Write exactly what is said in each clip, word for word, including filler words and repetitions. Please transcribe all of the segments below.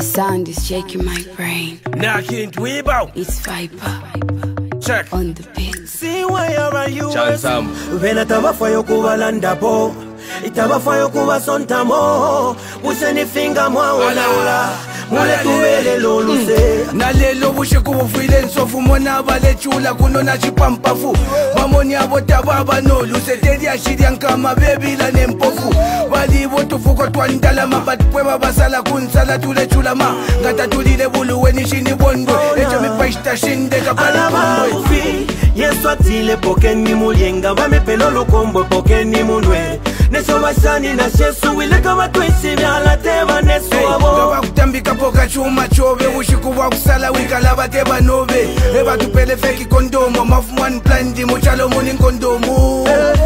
Sound is shaking my brain. Nah, can't we bow? It's Viper. Check. On the beat. See where are you? Chansam. Vena tabafayo kubalanda po itabafayo kubasontamo useni finga mwaola mule tubele loluse nalelo bushe kubufile nsofu mona balechula kuno na chipampafu mamoni abota baba noluse tedi ashiri nkama bebila nempofu bali botufuko twandala mabati pweba basala kunsala tulechula ma ngata tulile buluwe nishini bondo echo mipaishta shinde kapali kumbwe yesu atile pokeni mulienga bamepelo lukombo pokeni munwe neso basani na shesu wile kama twisi vyala teba nesu abo ngaba kutambika poka chuma chove ushiku wa kusala wikala bateba nove eba tupele feki kondomo mafumani plandi muchalo muni kondomo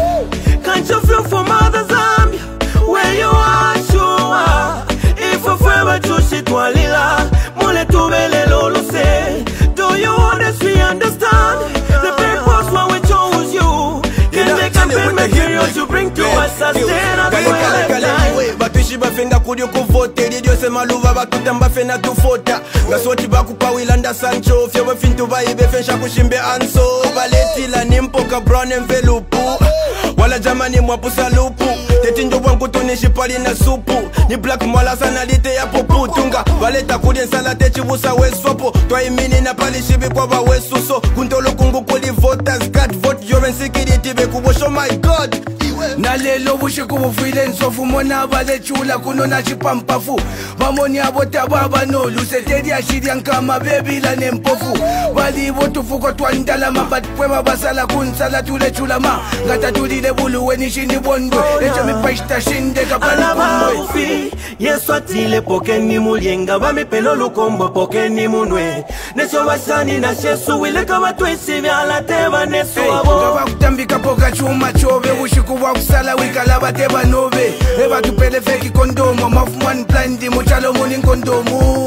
can't you feel from other Zambia where you are sure if a forever chushi twalila mule tubele loluse do you honestly understand the purpose why we chose you can they campaign materials you bring to us sustain us for a lifetime batushi bafenda kuri kuvote lidio sema luva bakutamba fena tufota ngasoti bakupawilanda sancho fyo bafintu baibe fensha kushimbe anso baletila nimpoka brown envelope wala jamani mwapusa lupu tetinjo bwangu tunishi pali na supu ni black mwala sana lite ya popu tunga baleta kuri nsala techibusa weswapo twaimini na pali shibi kwa ba wesuso kuntolo kungu kuli voters card vote your insecurity be kubosho my god nalelo bushe kubufile nsofu mona balechula kuno na chipampafu mamoni abota baba noluse tedi ashiri nkama bebila nempofu bali botufuko twandala mabati pweba basala kunsala tulechula ma ngata tulile buluwe nishini bondo echo mipaishta shinde kapali kumbwe yesu atile pokeni mulienga bamepelo lukombo pokeni munwe neso basani na shesu wile kama twisi vyala teba nesu abo ngaba kutambika poka chuma chove ushiku wa kusala wikala bateba nove eba tupele feki kondomo mafumani plandi muchalo muni kondomo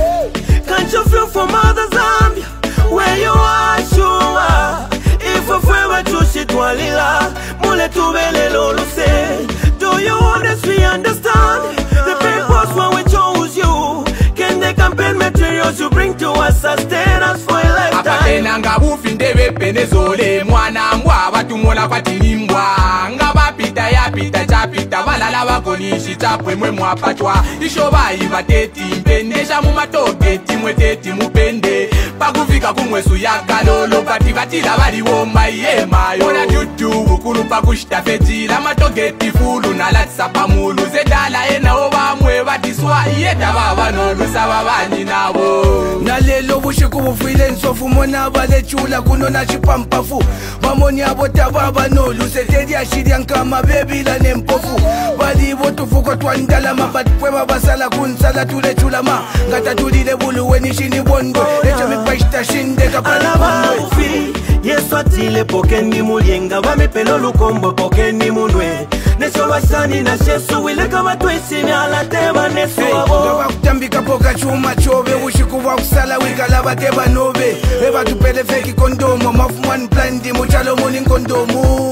can't you feel from other Zambia where you are sure if a forever chushi twalila mule tubele loluse do you honestly understand the purpose why we chose you can they campaign materials you bring to us sustain us for a lifetime apatena ngabufi ndebe penezole mwana mbwa batumula patinimbwa ngabapita yapita chapita balala bakonishi chapwe mwe mwapatwa ishobayi bateti mpenesha mu matogeti mweteti mupende pakufika kumwesu yakalolo pati batila baliwomba yemayo ona tutu bukulu pakushita fetila matogeti fulu nalatisa pamulu zedala enawo bamwe batiswa yeda baba nolusa babanyi nabo nalelo bushe kubufile nsofu mona balechula kuno na chipampafu mamoni abota baba noluse tedi ashiri nkama bebila nempofu bali botufuko twandala mabati pweba basala kunsala tulechula ma ngata tulile buluwe nishini bondo echo mipaishta shinde kapali kumbwe yesu atile pokeni mulienga bamepelo lukombo pokeni munwe neso basani na shesu wile kama twisi vyala teba nesu abo ngaba kutambika poka chuma chove ushiku wa kusala wikala bateba nove eba tupele feki kondomo mafumani plandi muchalo muni kondomo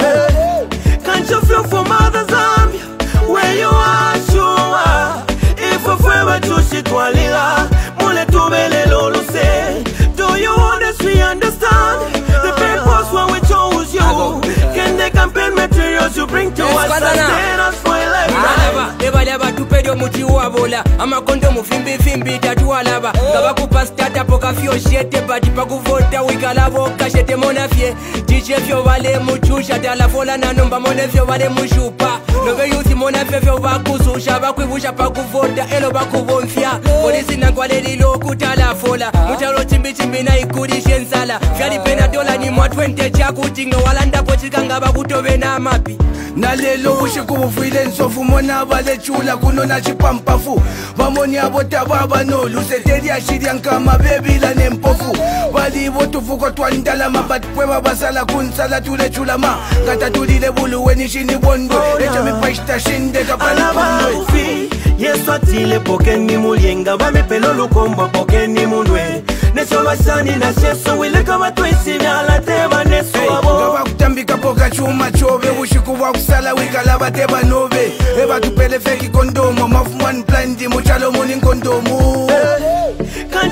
can't you feel from other Zambia where you are sure if a forever chushi twalila mule tubele loluse do you honestly understand the purpose why we chose you can they campaign materials you bring to us sustain us for a lifetime ebalaba tupedio muti wabola amakondo mufimbi fimbi tatualaba ngaba kupa startup okafyo shete bati pakuvota wikalabo kashete monafye tiche fyo vale muchusha talafola nanomba monefyo vale mushupa nobe yuthi monafye fyo bakuzusha bakwibusha pakuvota elo bakuvomfya polisi nangwalelilo kutalafola mutalo chimbi chimbi na ikulishe nsala fyali pena dola ni mwa twenty chakuti ngawalanda pochikanga bakutobe na mapi nalelo bushe kubufile nsofu mona balechula kuno na chipampafu mamoni abota baba noluse tedi ashiri nkama bebila nempofu bali botufuko twandala mabati pweba basala kunsala tulechula ma ngata tulile buluwe nishini bondo echo mipaishta shinde kapali kumbwe yesu atile pokeni mulienga bamepelo lukombo pokeni munwe neso basani na shesu wile kama twisi vyala teba nesu abo ngaba kutambika poka chuma chove ushiku wa kusala wikala bateba nove eba tupele feki kondomo mafumani plandi muchalo muni kondomo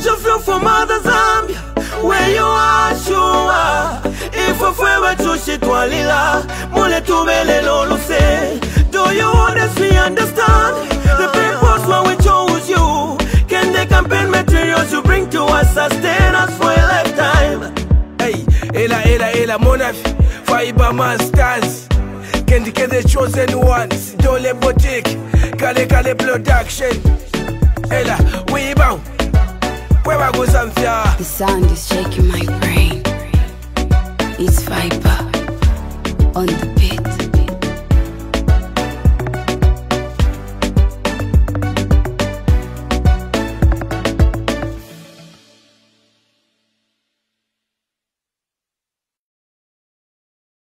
can't you feel for Mother Zambia? Where you are, sure. If a forever to shit walila, mule tubele lolo say. Do you honestly understand? The people's why we chose you. Can the campaign materials you bring to us sustain us for a lifetime? Hey, ela ela ela monafi, fiber masters. Can the the chosen ones? Dole boutique, kale kale production. Ela, we bow. Where I go Zambia? The sound is shaking my brain. It's Viper on the beat.